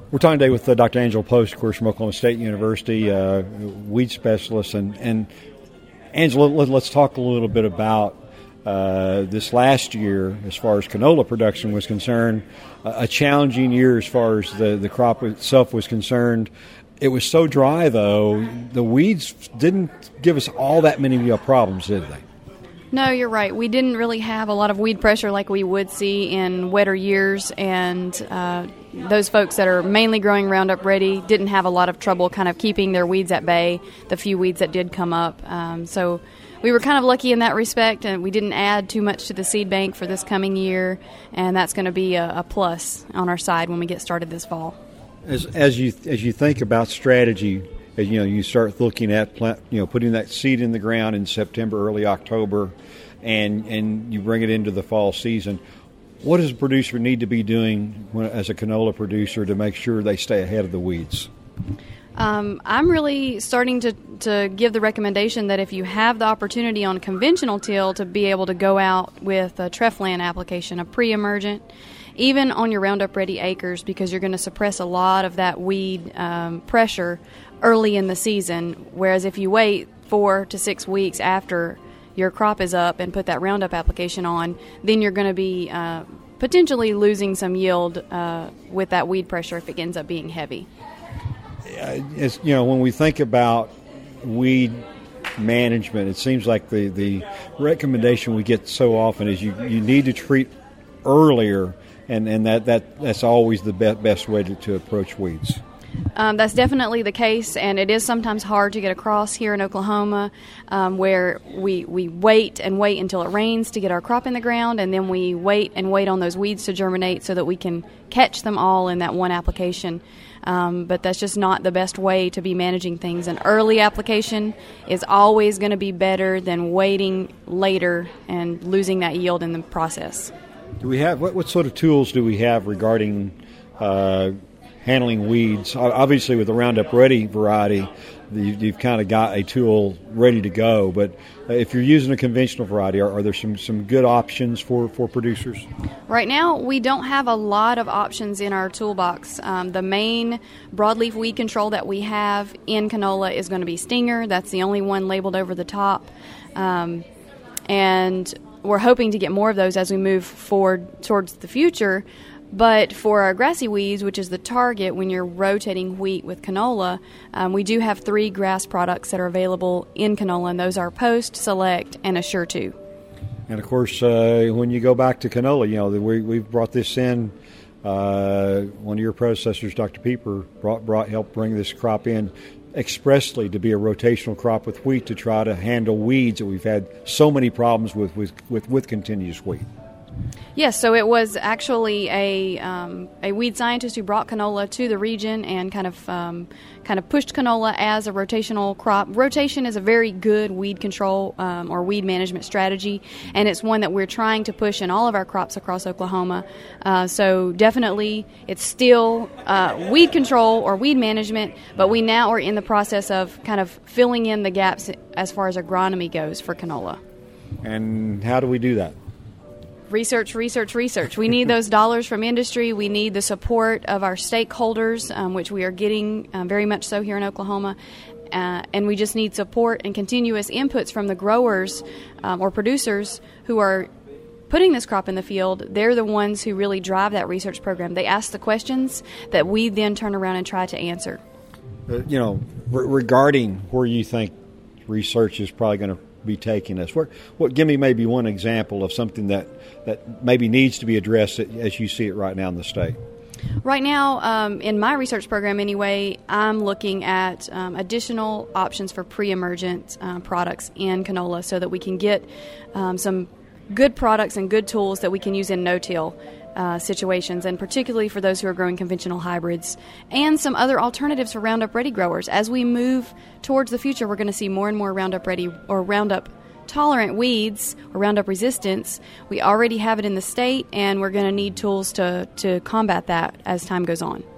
We're talking today with Dr. Angela Post, of course, from Oklahoma State University, weed specialist. And Angela, let's talk a little bit about this last year as far as canola production was concerned. A challenging year as far as the crop itself was concerned. It was so dry, though, the weeds didn't give us all that many problems, did they? No, you're right. We didn't really have a lot of weed pressure like we would see in wetter years, and those folks that are mainly growing Roundup Ready didn't have a lot of trouble kind of keeping their weeds at bay, the few weeds that did come up. So we were kind of lucky in that respect, and we didn't add too much to the seed bank for this coming year, and that's going to be a plus on our side when we get started this fall. As you think about strategy, you start looking at putting that seed in the ground in September, early October, and you bring it into the fall season. What does a producer need to be doing as a canola producer to make sure they stay ahead of the weeds? I'm really starting to give the recommendation that if you have the opportunity on conventional till to be able to go out with a Treflan application, a pre-emergent, even on your Roundup Ready acres, because you're going to suppress a lot of that weed pressure early in the season, whereas if you wait 4 to 6 weeks after your crop is up and put that Roundup application on, then you're going to be potentially losing some yield with that weed pressure if it ends up being heavy. When we think about weed management, it seems like the recommendation we get so often is you need to treat earlier, and that's always the best way to approach weeds. That's definitely the case, and it is sometimes hard to get across here in Oklahoma, where we wait and wait until it rains to get our crop in the ground, and then we wait and wait on those weeds to germinate so that we can catch them all in that one application. But that's just not the best way to be managing things. An early application is always going to be better than waiting later and losing that yield in the process. Do we have what sort of tools do we have regarding handling weeds? Obviously, with the Roundup Ready variety, you've kind of got a tool ready to go. But if you're using a conventional variety, are there some good options for producers? Right now, we don't have a lot of options in our toolbox. The main broadleaf weed control that we have in canola is going to be Stinger. That's the only one labeled over the top. And we're hoping to get more of those as we move forward towards the future. But for our grassy weeds, which is the target when you're rotating wheat with canola, we do have 3 grass products that are available in canola, and those are Post, Select, and Assure 2. And, of course, when you go back to canola, we've brought this in. One of your predecessors, Dr. Pieper, helped bring this crop in expressly to be a rotational crop with wheat to try to handle weeds that we've had so many problems with continuous wheat. Yes, so it was actually a weed scientist who brought canola to the region and kind of pushed canola as a rotational crop. Rotation is a very good weed control or weed management strategy, and it's one that we're trying to push in all of our crops across Oklahoma. So definitely it's still weed control or weed management, but we now are in the process of kind of filling in the gaps as far as agronomy goes for canola. And how do we do that? Research. We need those dollars from industry. We need the support of our stakeholders, which we are getting very much so here in Oklahoma. And we just need support and continuous inputs from the growers or producers who are putting this crop in the field. They're the ones who really drive that research program. They ask the questions that we then turn around and try to answer. Regarding where you think research is probably going to be taking us, give me maybe one example of something that maybe needs to be addressed as you see it right now in the state. Right now, in my research program anyway, I'm looking at additional options for pre-emergent products in canola so that we can get some good products and good tools that we can use in no-till situations, and particularly for those who are growing conventional hybrids, and some other alternatives for Roundup Ready growers. As we move towards the future, we're going to see more and more Roundup Ready or Roundup tolerant weeds or Roundup resistance. We already have it in the state, and we're going to need tools to combat that as time goes on.